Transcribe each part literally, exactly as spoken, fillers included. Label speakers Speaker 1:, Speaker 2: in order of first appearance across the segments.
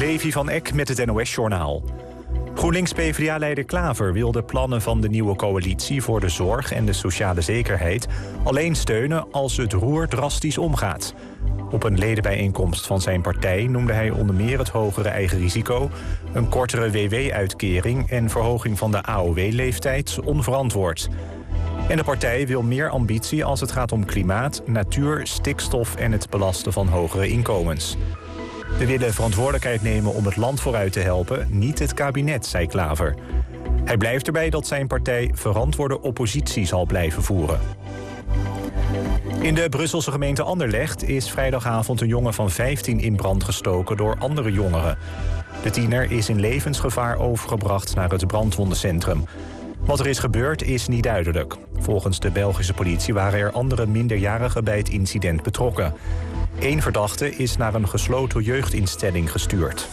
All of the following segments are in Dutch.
Speaker 1: Levi van Eck met het N O S-journaal. GroenLinks-PvdA-leider Klaver wil de plannen van de nieuwe coalitie voor de zorg en de sociale zekerheid alleen steunen als het roer drastisch omgaat. Op een ledenbijeenkomst van zijn partij noemde hij onder meer het hogere eigen risico, een kortere W W-uitkering en verhoging van de A O W-leeftijd onverantwoord. En de partij wil meer ambitie als het gaat om klimaat, natuur, stikstof en het belasten van hogere inkomens. We willen verantwoordelijkheid nemen om het land vooruit te helpen, niet het kabinet, zei Klaver. Hij blijft erbij dat zijn partij verantwoorde oppositie zal blijven voeren. In de Brusselse gemeente Anderlecht is vrijdagavond een jongen van vijftien in brand gestoken door andere jongeren. De tiener is in levensgevaar overgebracht naar het brandwondencentrum. Wat er is gebeurd is niet duidelijk. Volgens de Belgische politie waren er andere minderjarigen bij het incident betrokken. Eén verdachte is naar een gesloten jeugdinstelling gestuurd.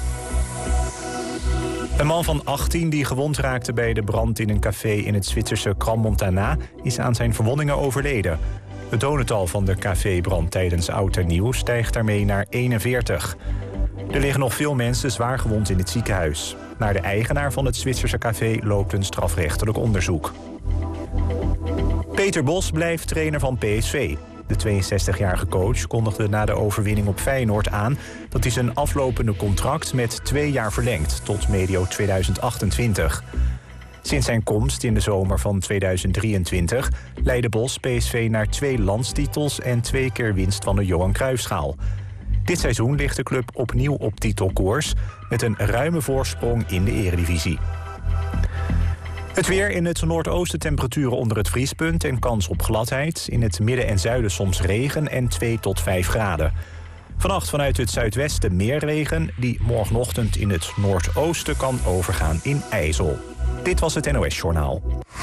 Speaker 1: Een man van achttien die gewond raakte bij de brand in een café in het Zwitserse Crans-Montana is aan zijn verwondingen overleden. Het dodental van de cafébrand tijdens Oud en Nieuw stijgt daarmee naar eenenveertig. Er liggen nog veel mensen zwaar gewond in het ziekenhuis. Naar de eigenaar van het Zwitserse café loopt een strafrechtelijk onderzoek. Peter Bos blijft trainer van P S V. De tweeënzestigjarige coach kondigde na de overwinning op Feyenoord aan dat hij zijn aflopende contract met twee jaar verlengt tot medio tweeduizend achtentwintig. Sinds zijn komst in de zomer van tweeduizend drieëntwintig leidde Bos P S V naar twee landstitels en twee keer winst van de Johan Cruijffschaal. Dit seizoen ligt de club opnieuw op titelkoers met een ruime voorsprong in de eredivisie. Het weer: in het noordoosten temperaturen onder het vriespunt en kans op gladheid. In het midden en zuiden soms regen en twee tot vijf graden. Vannacht vanuit het zuidwesten meer regen, die morgenochtend in het noordoosten kan overgaan in ijzel. Dit was het N O S-journaal.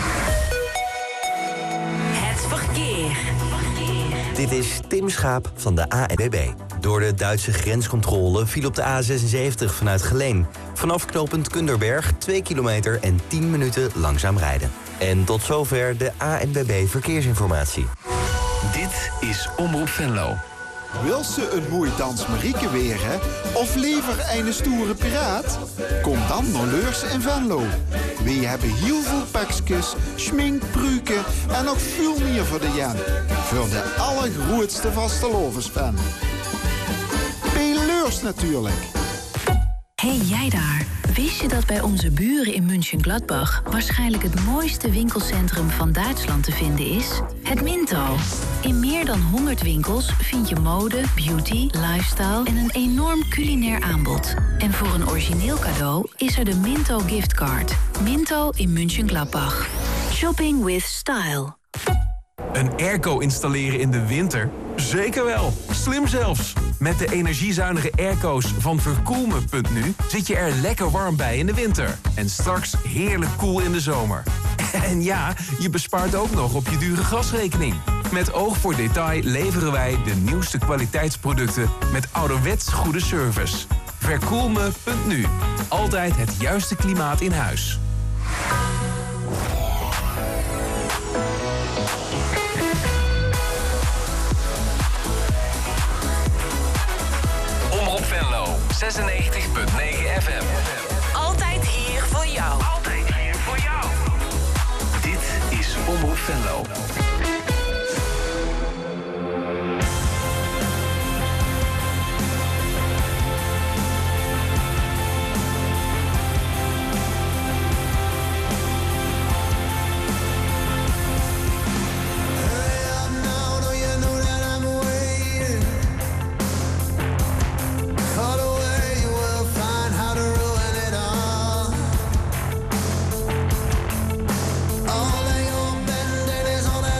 Speaker 2: Het verkeer.
Speaker 3: Dit is Tim Schaap van de A N W B. Door de Duitse grenscontrole viel op de A zesenzeventig vanuit Geleen. Vanaf knooppunt Kunderberg twee kilometer en tien minuten langzaam rijden. En tot zover de A N W B Verkeersinformatie.
Speaker 4: Dit is Omroep Venlo.
Speaker 5: Wil ze een mooi dans Marieke weer, hè? Of liever een stoere piraat? Kom dan naar Leurs in Venlo. We hebben heel veel pakjes, schmink, pruiken en nog veel meer voor de jen. Voor de allergrootste vastelovensfan. Bij Leurs natuurlijk.
Speaker 6: Hey jij daar, wist je dat bij onze buren in Mönchengladbach waarschijnlijk het mooiste winkelcentrum van Duitsland te vinden is? Het Minto. In meer dan honderd winkels vind je mode, beauty, lifestyle en een enorm culinair aanbod. En voor een origineel cadeau is er de Minto giftcard. Minto in Mönchengladbach. Shopping with style.
Speaker 7: Een airco installeren in de winter? Zeker wel, slim zelfs. Met de energiezuinige airco's van verkoelme punt nu zit je er lekker warm bij in de winter. En straks heerlijk koel in de zomer. En ja, je bespaart ook nog op je dure gasrekening. Met oog voor detail leveren wij de nieuwste kwaliteitsproducten met ouderwets goede service. verkoelme punt nu. Altijd het juiste klimaat in huis.
Speaker 4: Omroep Venlo, zesennegentig punt negen F M.
Speaker 2: Altijd hier voor jou.
Speaker 4: Altijd hier voor jou. Dit is Omroep Venlo.
Speaker 8: All they all bend and is on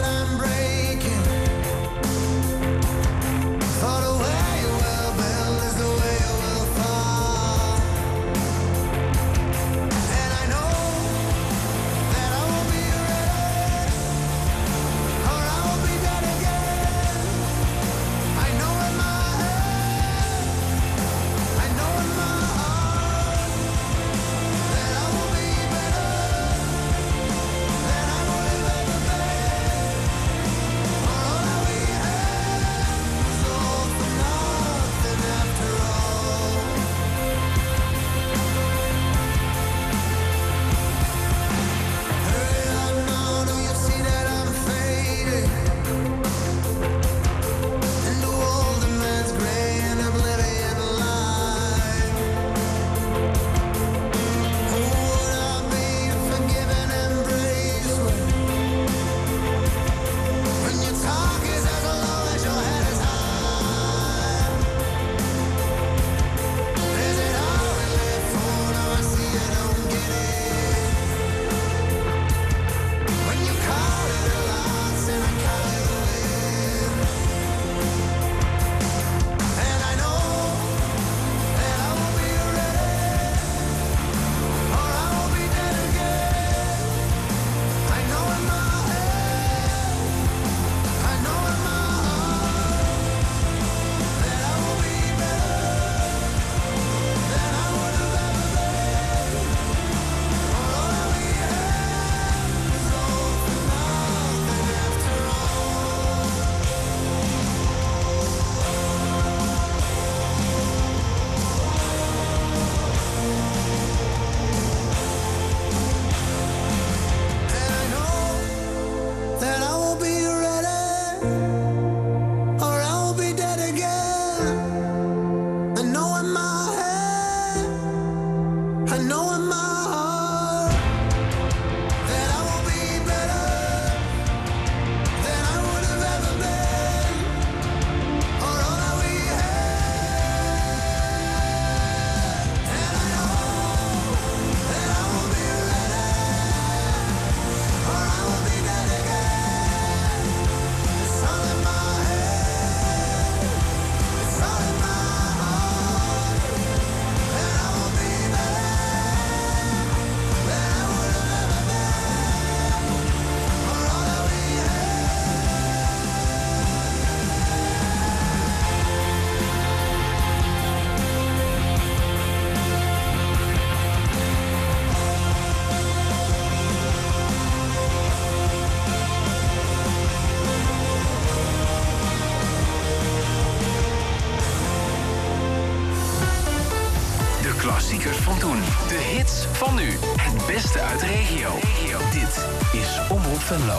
Speaker 4: klassiekers van toen. De hits van nu. Het beste uit de regio. Dit is Omroep Venlo.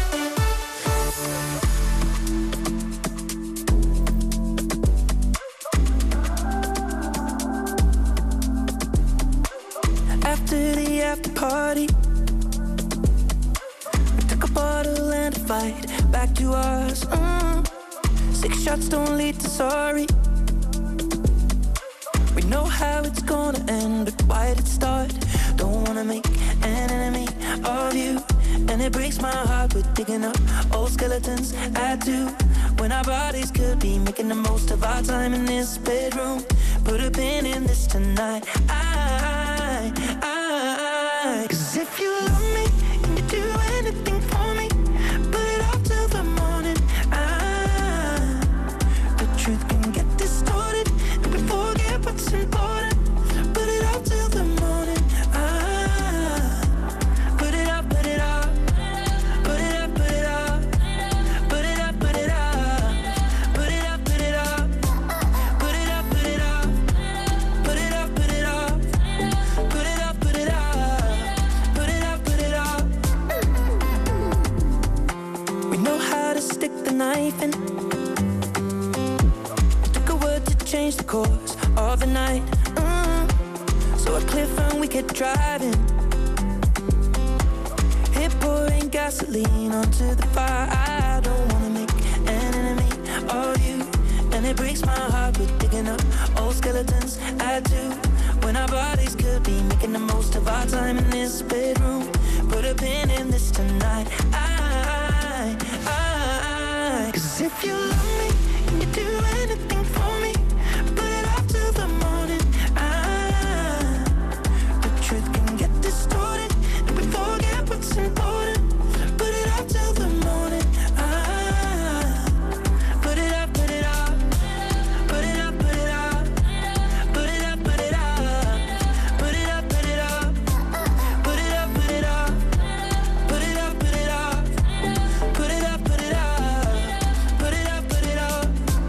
Speaker 8: After the after party, we took a bottle and a fight back to us. Mm. Six shots don't lead to sorry. We know how it's gonna end, but why did it start? Don't wanna make an enemy of you, and it breaks my heart. We're digging up old skeletons. I do, when our bodies could be making the most of our time in this bedroom. Put a pin in this tonight. I, I, 'cause if you love me and you do anything for me, put it off till the morning. I, the truth can get distorted, and we forget what's important. Put it off till the morning. I, put it up, put it up, put it up, put it up, put it up, put it up, put it up, put it up, put it up, put it up, put it up, put it up, put it up, put it up, put it up, put it up. We know how to stick the knife in. Took a word to change the course of the night. Mm. So a cliff and we kept driving. Hit pouring gasoline onto the fire. I don't wanna make an enemy of you, and it breaks my heart. We're digging up old skeletons. I do, when our bodies could be making the most of our time in this bedroom. Put a pin in this tonight. I, I, 'cause if you love me and you do anything for me, put it off till the morning. I, the truth can get distorted, and we forget what's important. Put it off till the morning. I, put it up, put it up, put it up, put it up, put it up, put it up, put it up, put it up, put it up, put it up, put it up, put it up, put it up, put it up, put it up, put it up.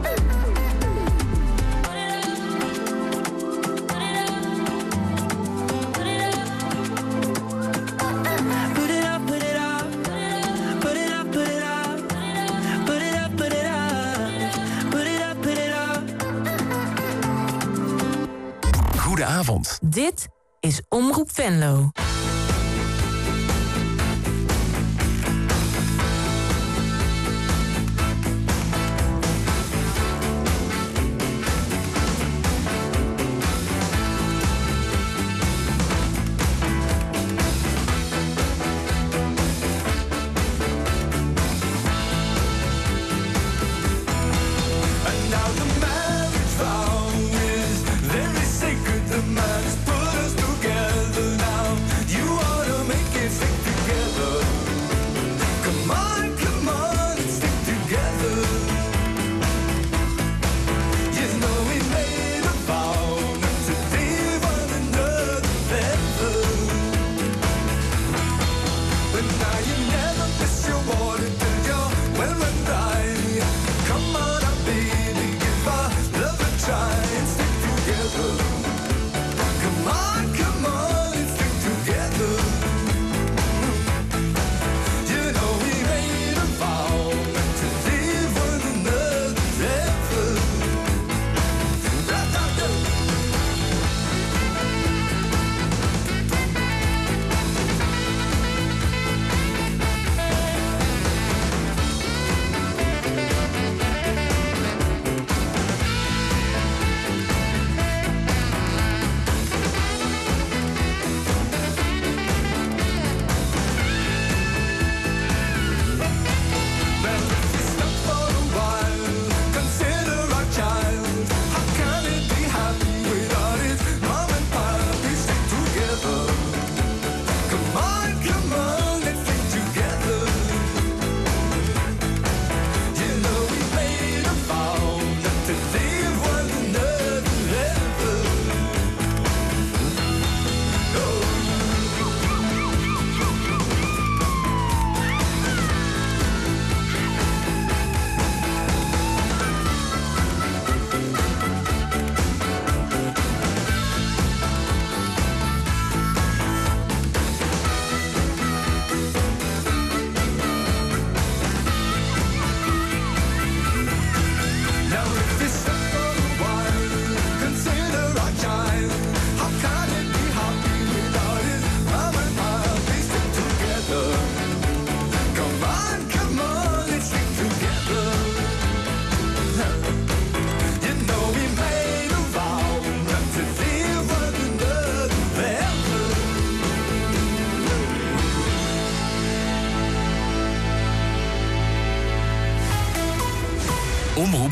Speaker 8: Put it up, put it up, put it up, put it up, put it up, put it up, put it up, put it up.
Speaker 4: Goedenavond.
Speaker 2: Dit is Omroep Venlo.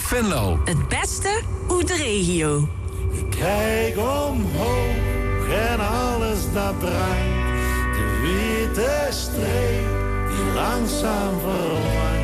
Speaker 4: Venlo.
Speaker 2: Het beste uit de regio.
Speaker 9: Ik kijk omhoog en alles dat draait. De witte streep die langzaam verdwijnt.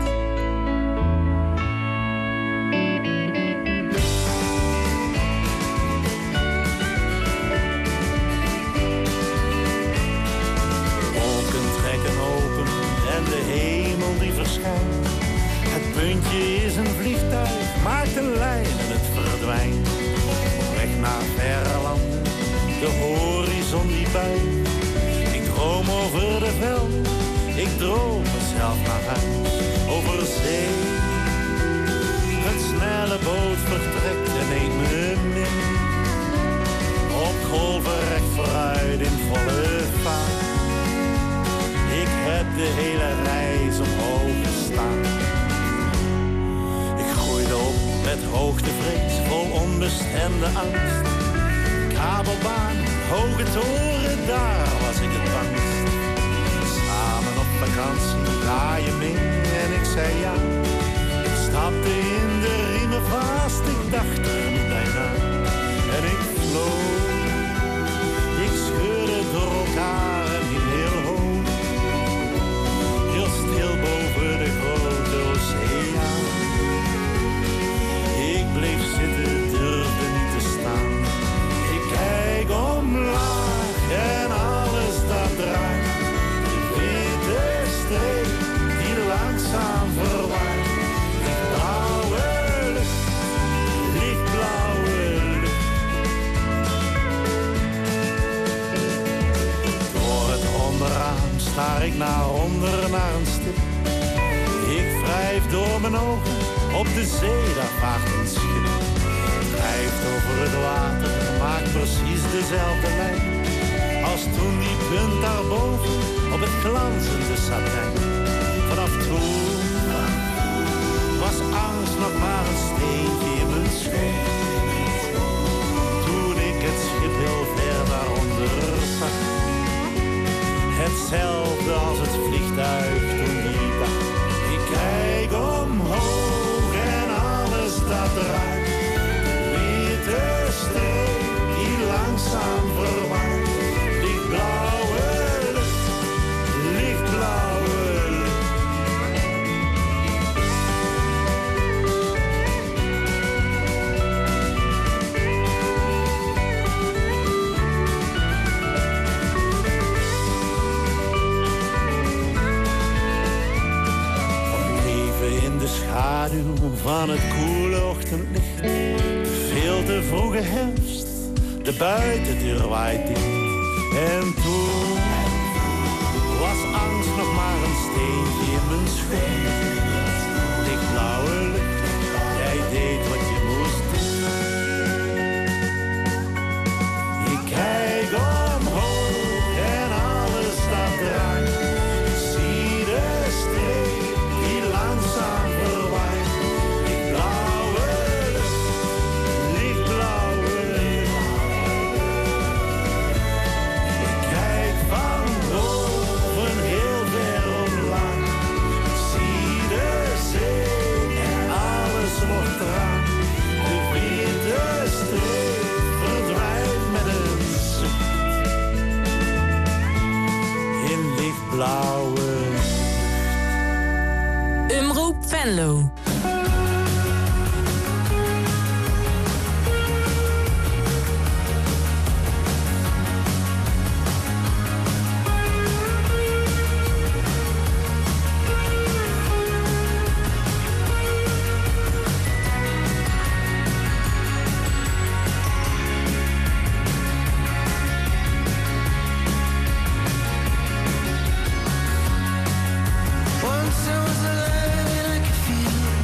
Speaker 9: Wolken trekken open en de hemel die verschijnt. Het puntje is een vliegtuig, maakt een lijn en het verdwijnt. Op weg naar verre landen, de horizon die buigt. Ik droom over de velden, ik droom mezelf naar huis. Over zee, een snelle boot vertrekt en neemt me mee. Op golven recht vooruit in volle vaart. Ik heb de hele reis omhoog gestaan. Ik groeide op met hoogtevrees, vol onbestemde angst. Kabelbaan, hoge toren, daar was ik het bangst. Samen op vakantie, ga je mee? En ik zei ja. Ik stapte in de riemen vast, ik dacht er niet bijna. En ik vloog, ik scheurde door elkaar en niet heel hoog. Heel stil boven de grote oceaan. Ik bleef zitten, durfde niet te staan. Ik kijk omlaag en alles dat draait. De witte streep die langzaam verdwijnt. Lichtblauwe lucht, lichtblauwe lucht. Door het onderraam staar ik naar onder naar een stip. Ik wrijf door mijn ogen, op de zee daar vaart een schip. Drijft over het water, maakt precies dezelfde lijn. Als toen die punt daarboven, op het glanzende satijn. Vanaf toen was angst nog maar een steentje in mijn schoen. Toen ik het schip heel ver daaronder zag. Hetzelfde als het vliegtuig toen die dag. Ik kijk omhoog en alles dat draait. De witte streep die langzaam verdwijnt. Lichtblauwe lucht, lichtblauwe lucht. Schaduw van het koele ochtendlicht. Veel te vroege herfst, de buitendeur waait dicht. En toen was angst nog maar een steentje in mijn schoen. Lichtblauwe lucht, jij deed wat je moest doen. Ik kijk omhoog en alles dat draait. Ik zie de streep die langzaam verdwijnt. Lichtblauwe lucht, lichtblauwe lucht. Ik kijk van boven heel ver omlaag. Ik zie de zee en alles wordt raar. De witte streep verdwijnt met een zucht. In lichtblauwe
Speaker 2: Omroep Venlo.
Speaker 8: Once I was alive and I could feel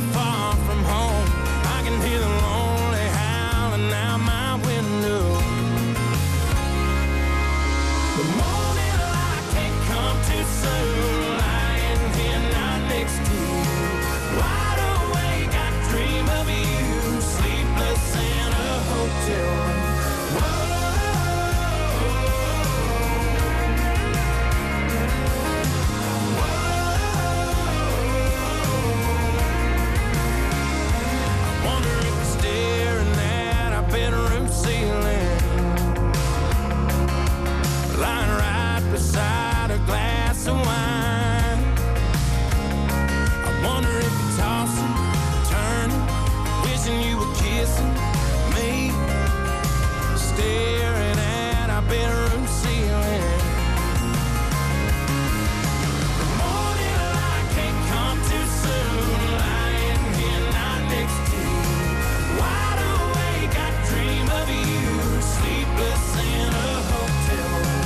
Speaker 8: far from home. I can hear the lonely howling out my window. The morning light can't come too soon. Lying here not next to you. Wide awake, I dream of you. Sleepless in a hotel room. Whoa. Bedroom ceiling, lying right beside a glass of wine. I wonder if you're tossing, turning, wishing you were kissing me, staring at our bedroom ceiling. The morning light can't come too soon, lying here not next to you. Wide awake, I dream of you, sleepless in a hotel room.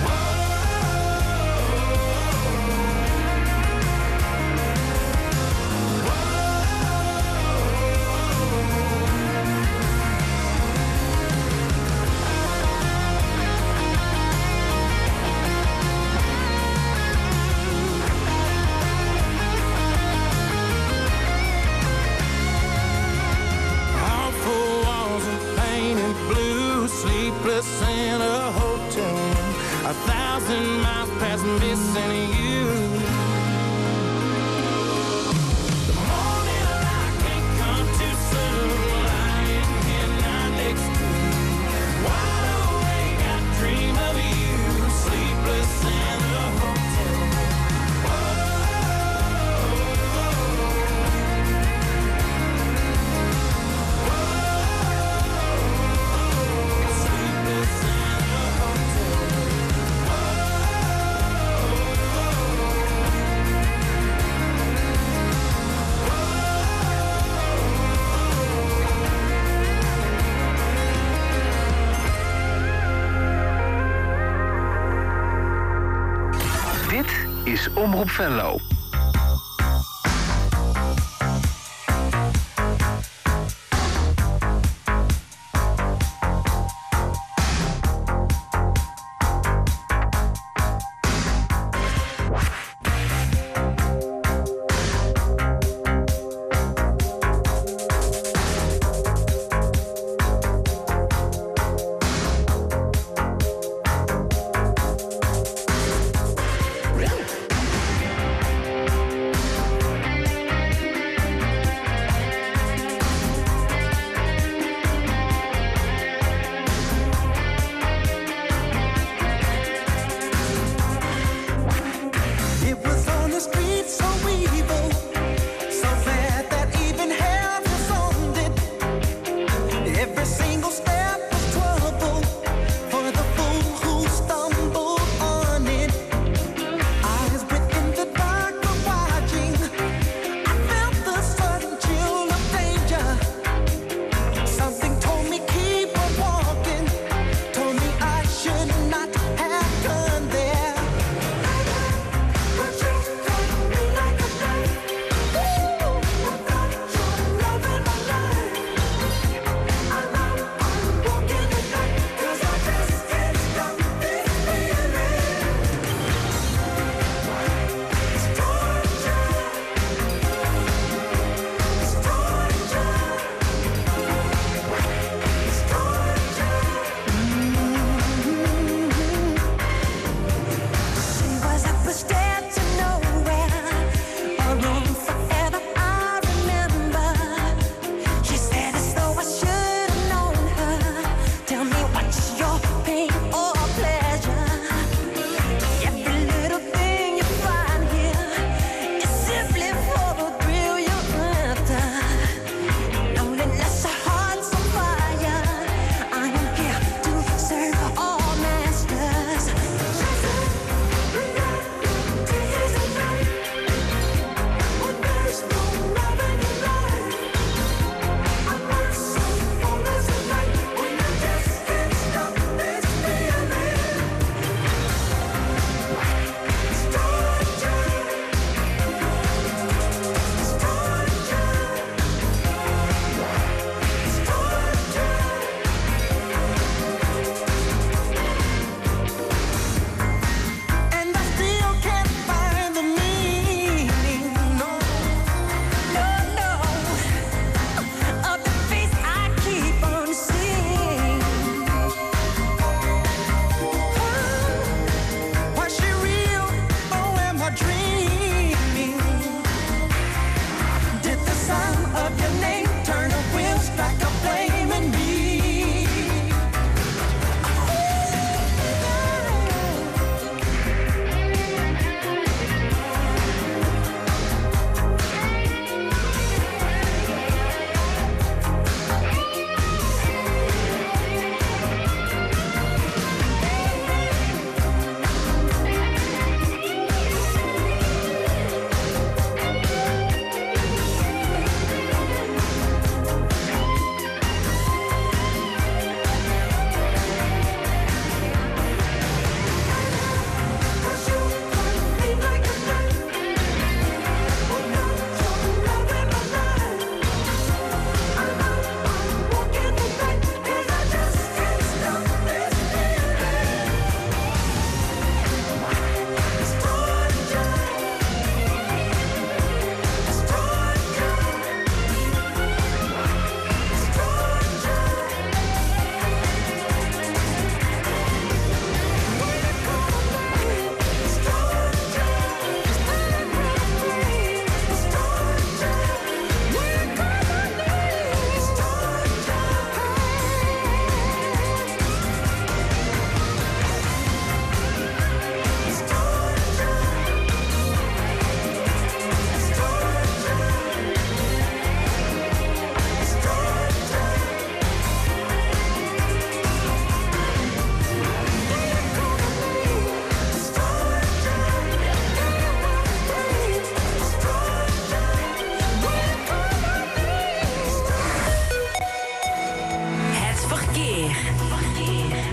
Speaker 8: Sleepless in a hotel room, a thousand miles past missing you. The morning light can't come too soon, lying here not next to you. Wide awake, I dream of you, sleepless in a hotel room.
Speaker 4: Dit is Omroep Venlo.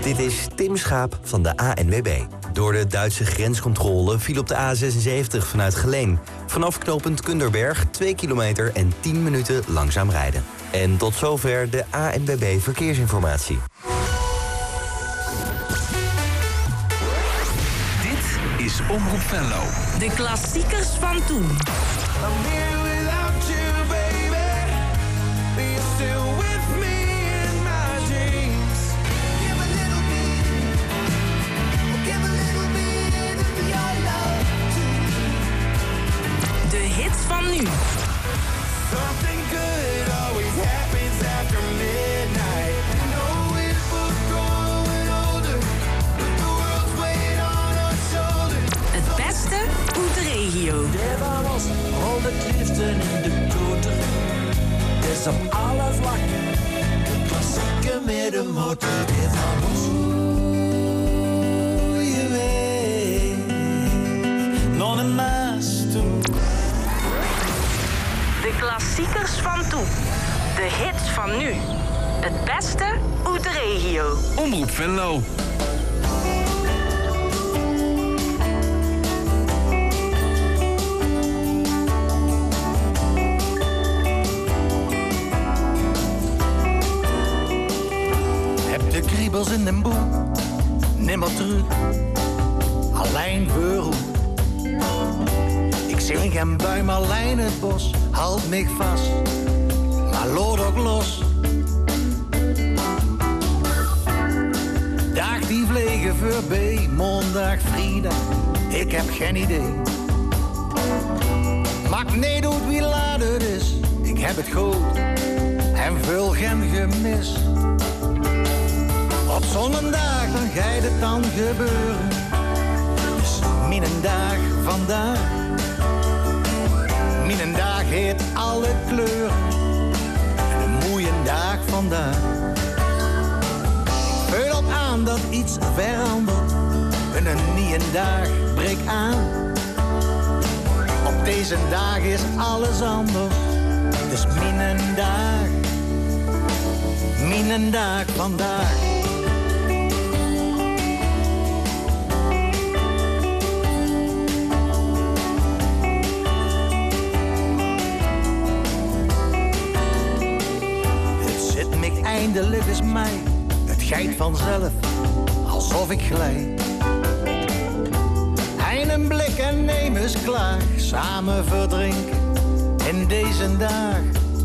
Speaker 3: Dit is Tim Schaap van de A N W B. Door de Duitse grenscontrole viel op de A zesenzeventig vanuit Geleen. Vanaf knooppunt Kunderberg twee kilometer en tien minuten langzaam rijden. En tot zover de A N W B Verkeersinformatie.
Speaker 4: Dit is Omroep Venlo.
Speaker 2: De klassiekers van toen. De hits van nu.
Speaker 8: Something good always happens after midnight. No, it was growing older, but the world's weight on our shoulders.
Speaker 2: Het beste uit de regio.
Speaker 10: Er waren al de liefden in de toter. Het is op alle vlakken. De klassieke met de motor. Dit van ons. Oeh, je weet. Nog een maas toe.
Speaker 2: De klassiekers van toen. De hits van nu. Het beste uit de regio.
Speaker 4: Omroep Venlo.
Speaker 10: Heb de kriebels in den boel. Nimmer terug. Alleen voor. Ik zing en buim alleen het bos, halt mich vast, maar lood ook los. Dag die vliegen voorbij, maandag, vrijdag, ik heb geen idee. Maakt niet uit wie laat het is, ik heb het goed en veel geen gemis. Op zo'n dag dan gaat het dan gebeuren, dus mijn dag vandaag. Mijn dag heeft alle kleuren, een mooie dag vandaag. Ik vul op aan dat iets verandert, en een nieuwe dag breekt aan. Op deze dag is alles anders, dus mijn dag, mijn dag vandaag. Eindelijk is mij, het geit vanzelf, alsof ik glij. Hein een blik en neem eens klaar, samen verdrinken in deze dag.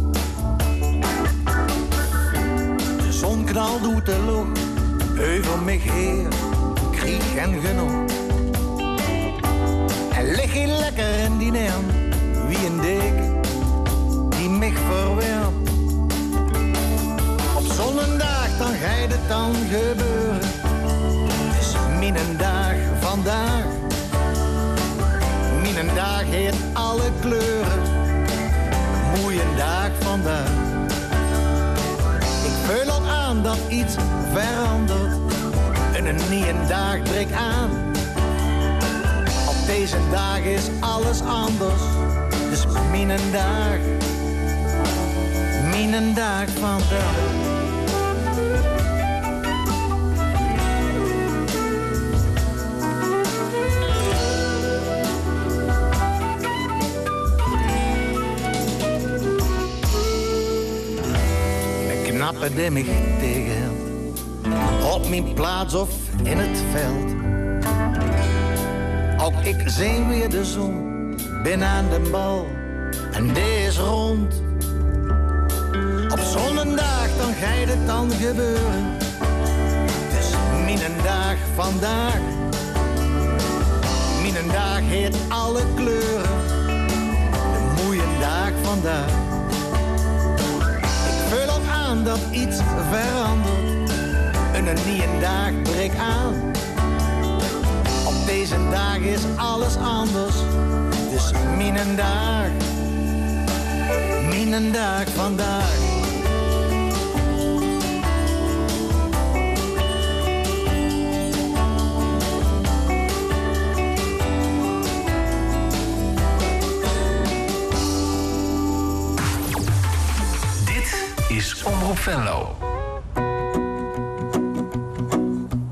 Speaker 10: De zon knalt doet de lucht, over mij heer, krieg en genoeg. En lig je lekker in die neem, wie een deken, die mich verwerpt. Zo'n dag, dan gaat het dan gebeuren. Het is mijn dag vandaag. Mijn dag heeft alle kleuren. Een mooie dag vandaag. Ik vul op aan dat iets verandert. En een nieuwe dag breekt aan. Op deze dag is alles anders. Dus mijn dag. Mijn dag vandaag. Knappen die mich tegenhield, op mijn plaats of in het veld. Ook ik zie weer de zon, ben aan de bal en die is rond. Op zo'n dag dan gaat het dan gebeuren, dus mijn dag vandaag. Mijn dag heeft alle kleuren, een mooie dag vandaag. Vul op aan dat iets verandert, en een nieuwe dag breekt aan. Op deze dag is alles anders, dus mijn dag, mijn dag vandaag.
Speaker 4: Omroep Venlo.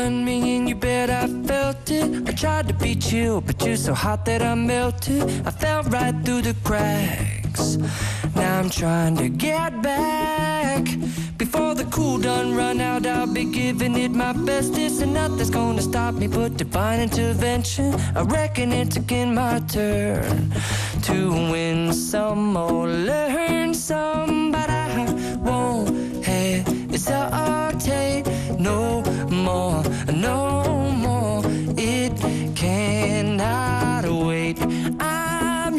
Speaker 8: done me in your bed, I felt it. I tried to be chill, but you're so hot that I melted. I fell right through the cracks. Now I'm trying to get back. Before the cool done run out, I'll be giving it my bestest. And nothing's gonna stop me but divine intervention. I reckon it's again my turn to win some or learn some. But I won't hesitate no more, no more. It cannot wait. I'm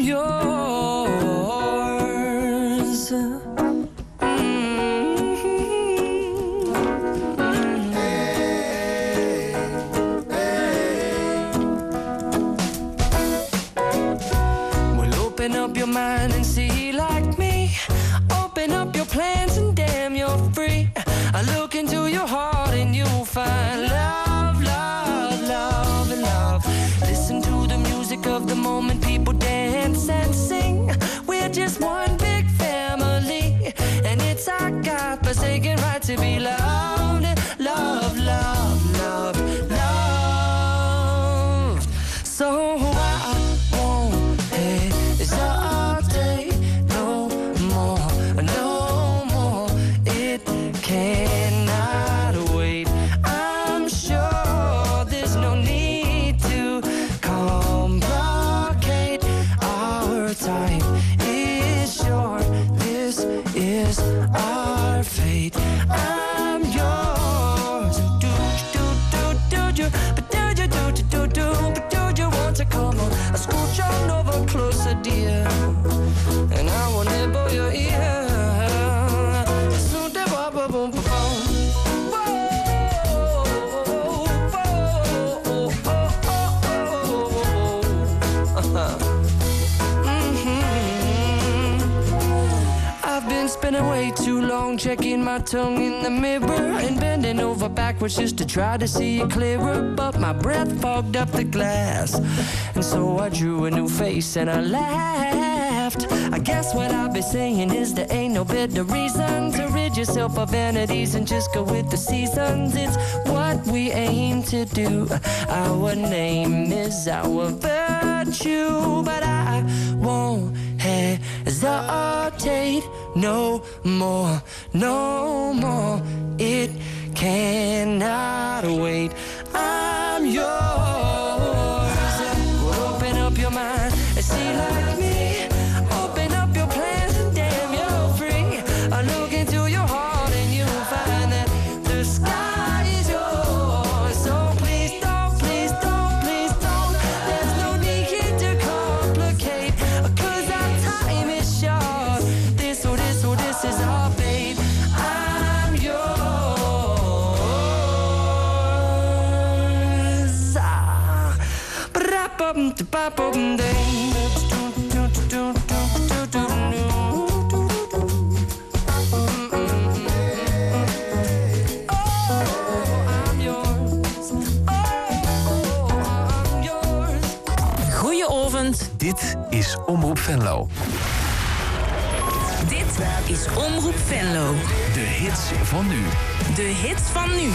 Speaker 8: yours. Open up your mind and see like me. Open up your plans and damn, you're free. I look into your heart and you'll find love, love, love, and love. Listen to the music of the moment, people dance and sing. We're just one big family, and it's our God-forsaken right to be loved. Love, love, love, love. So I won't hesitate no more, no more. It cannot wait. I'm sure there's no need to complicate. Our time is short. This is our fate. I'm yours. Do do do do do, but do do do do do, but do you want to come on? I scooch on over closer, dear, and I will nibble your ear. I've been spending way too long checking my tongue in the mirror and bending over backwards just to try to see it clearer. But my breath fogged up the glass, and so I drew a new face and I laughed. I guess what I've been saying is there ain't no better reason to rid yourself of vanities and just go with the seasons. It's what we aim to do. Our name is our virtue, but I won't hesitate no more, no more. It cannot wait. I'm yours. Open up your mind and see like me. Open up your plans and damn, you're free. I look into your heart and you'll find that the sky is yours. So please don't, please don't, please don't. There's no need here to complicate, 'cause our time is short. This or this or this is our fate. I'm yours. Ah. Ba-da-bum-da-ba-bum-ding.
Speaker 7: Goedenavond, dit is Omroep Venlo.
Speaker 2: Dit is Omroep Venlo.
Speaker 4: De hits van nu.
Speaker 2: De hits van nu.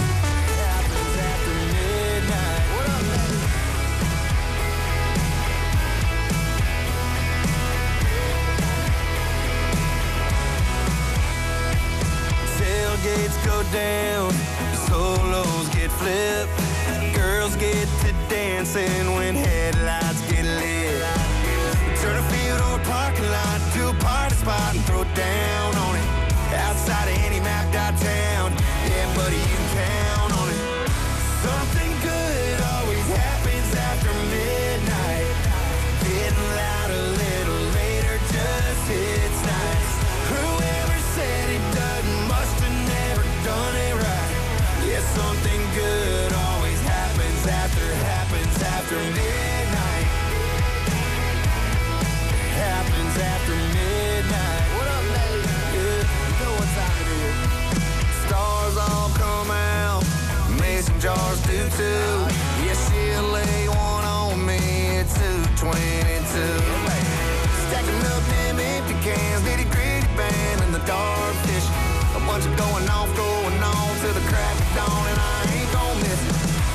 Speaker 11: Tailgates go down, solos get flipped, girls get to dancing when headlights get lit. Turn a field or a parking lot to a party spot and throw down on it. Outside of any map downtown, yeah buddy, you can count on it. Something good always happens after midnight. Getting loud a little later just hits nice. Whoever said it doesn't must have never done it right. Yeah, something good always happens after, happens after midnight. Happens after midnight. What up, lady? Yeah, you know what time it is. Stars all come out, mason jars do too. Yeah, she'll lay one on me at two twenty-two. Stacking up them empty cans, nitty gritty band in the dark fish. A bunch of going off, going on till the crack of dawn, and I ain't gon' miss it.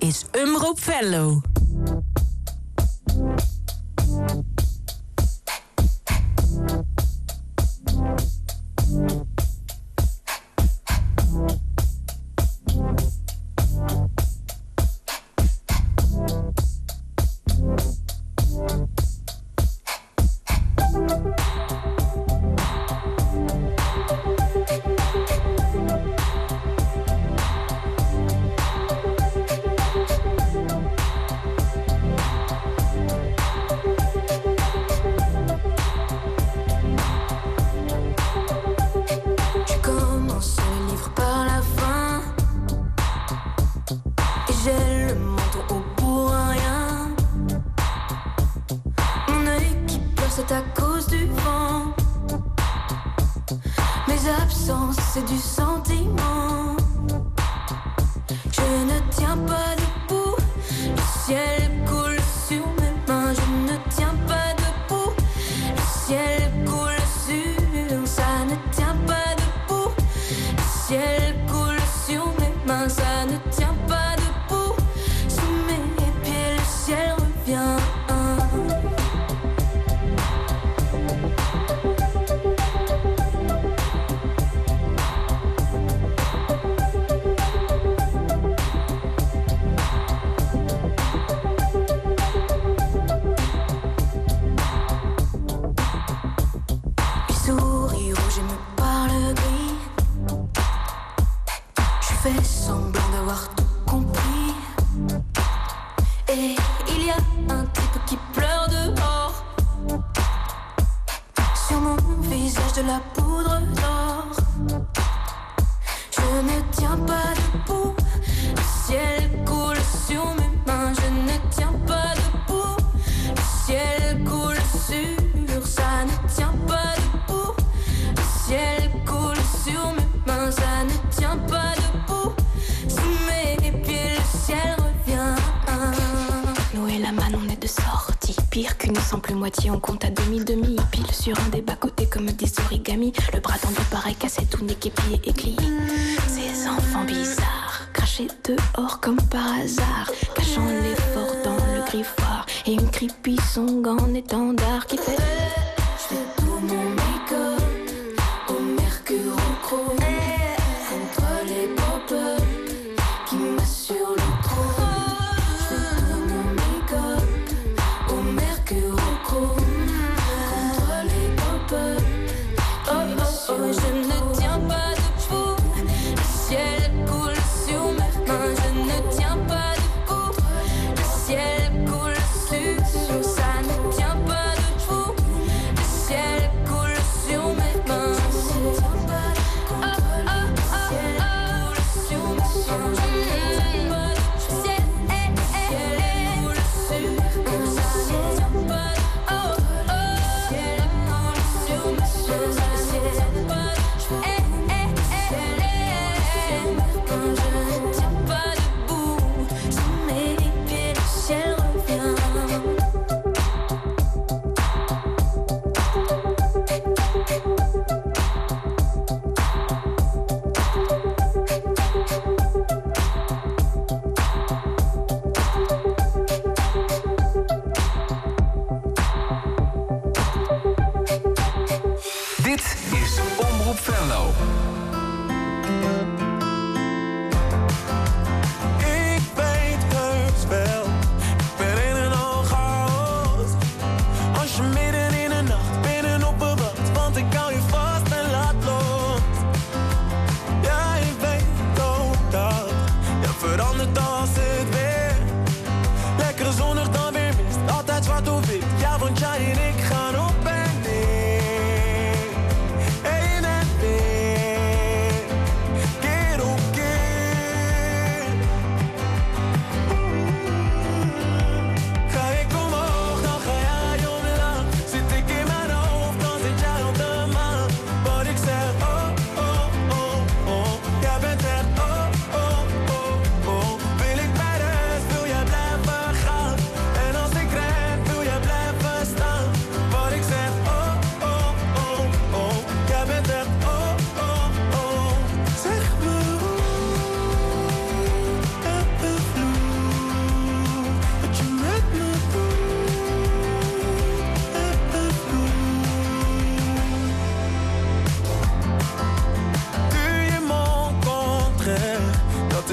Speaker 2: is Umroep Venlo.
Speaker 6: On compte à demi-demi, pile sur un des bas-côtés comme des origamis. Le bras tendu pareil cassé tout nez, pied éclairé. Ces enfants bizarres, crachés dehors comme par hasard, cachant l'effort dans le griffoir. Et une creepy song en étendard qui fait je fais tout mon make-up au mercure au chrome contre les pop-up qui m'assurent le trône. Je fais tout mon make-up au mercure au chrome contre les pop-up qui m'assurent le trône. Je ne tiens pas debout, le ciel coule sur mes mains. Je ne tiens pas debout, le ciel coule sur, ça ne tient pas debout.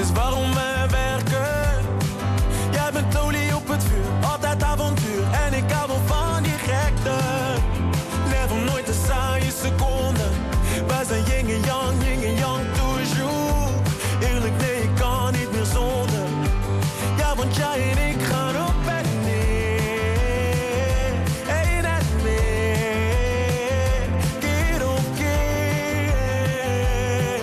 Speaker 8: is waarom we werken. Jij bent olie op het vuur, altijd avontuur. En ik hou wel van die gekte. Never nooit een saaie seconde. Wij zijn yin en yang, yin en yang toujours. Eerlijk, nee, ik kan niet meer zonder. Ja, want jij en ik gaan op en neer. Heen en weer. Keer op keer.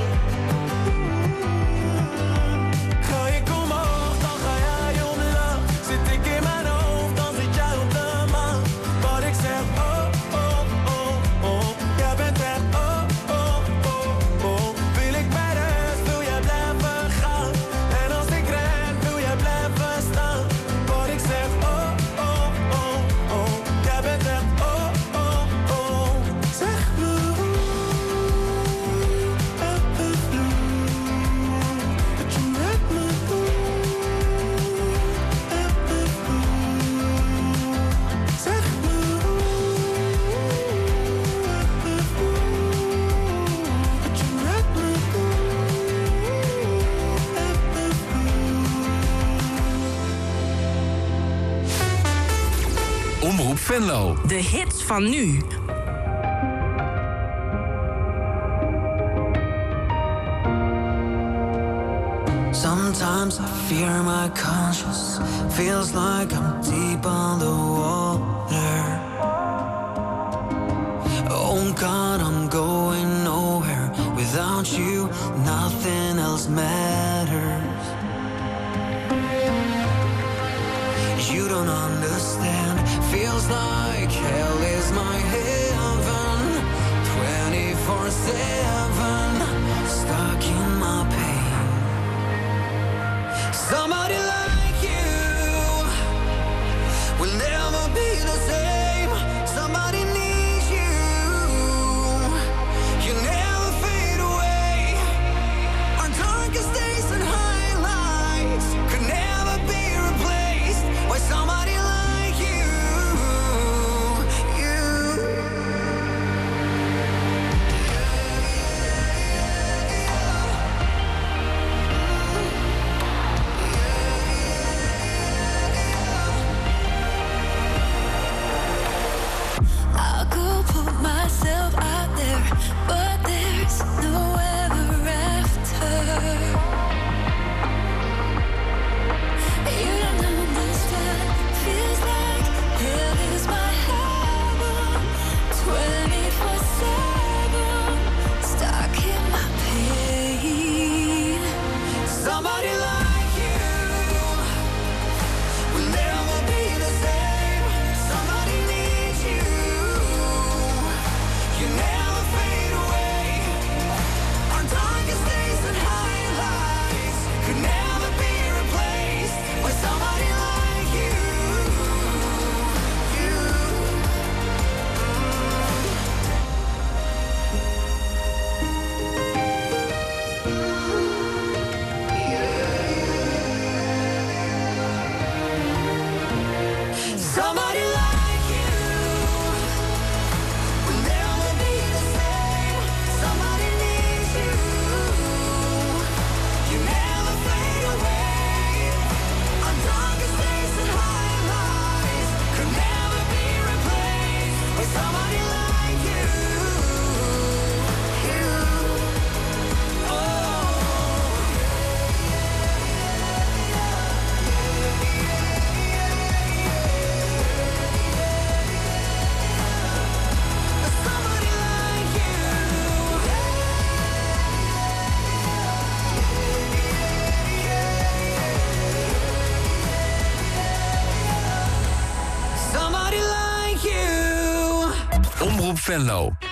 Speaker 8: Ga ik omhoog, dan ga jij omlaag. Zit ik in mijn hoofd, dan zit jij op de maan. Wat ik zeg, oh, oh, oh, oh. Jij bent echt, oh, oh, oh, oh. Wil ik bij rust, wil jij blijven gaan. En als ik ren, wil jij blijven staan. Wat ik zeg, oh, oh, oh, oh. Jij bent echt, oh, oh, oh. Zeg me hoe, dat je met me doet. Zeg me hoe, dat je met me doet.
Speaker 7: Omroep Venlo.
Speaker 2: De hits van nu.
Speaker 8: Sometimes I fear my conscience. Feels like I'm deep underwater. Oh God, I'm going nowhere. Without you, nothing else matters. You don't understand. Feels like hell is my heaven. twenty-four seven. Stuck in my pain. Somebody like you will never be the same. Somebody needs you. You never fade away. Our darkest days and highlights could never be replaced by somebody like you. You.
Speaker 6: I'll go put myself out there, but there's no ever after. You don't understand. Feels like hell is my heaven. twenty-four seven. Stuck in my pain.
Speaker 8: Somebody like you will never be the same. Somebody needs you. You never fade away. Our darkest days and highlights could never be replaced by somebody like you. You. Somebody like you will never be the same. Somebody needs you. You never fade away. Our darkest days and highlights could never be replaced by somebody like you. You. Oh. Somebody like you. Somebody like you.
Speaker 7: Omroep Venlo.